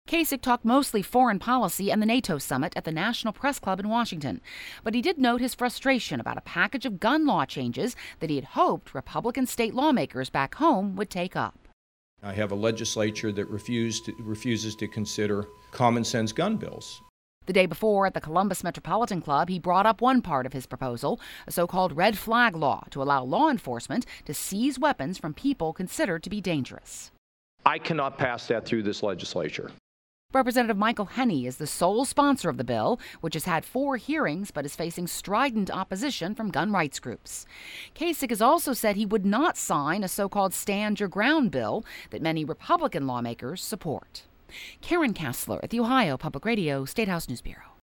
Kasich talked mostly foreign policy and the NATO summit at the National Press Club in Washington. But he did note his frustration about a package of gun law changes that he had hoped Republican state lawmakers back home would take up. I have a legislature that refuses to consider common sense gun bills. The day before, at the Columbus Metropolitan Club, he brought up one part of his proposal, a so-called red flag law to allow law enforcement to seize weapons from people considered to be dangerous. I cannot pass that through this legislature. Representative Michael Henney is the sole sponsor of the bill, which has had 4 hearings but is facing strident opposition from gun rights groups. Kasich has also said he would not sign a so-called Stand Your Ground bill that many Republican lawmakers support. Karen Kassler at the Ohio Public Radio State House News Bureau.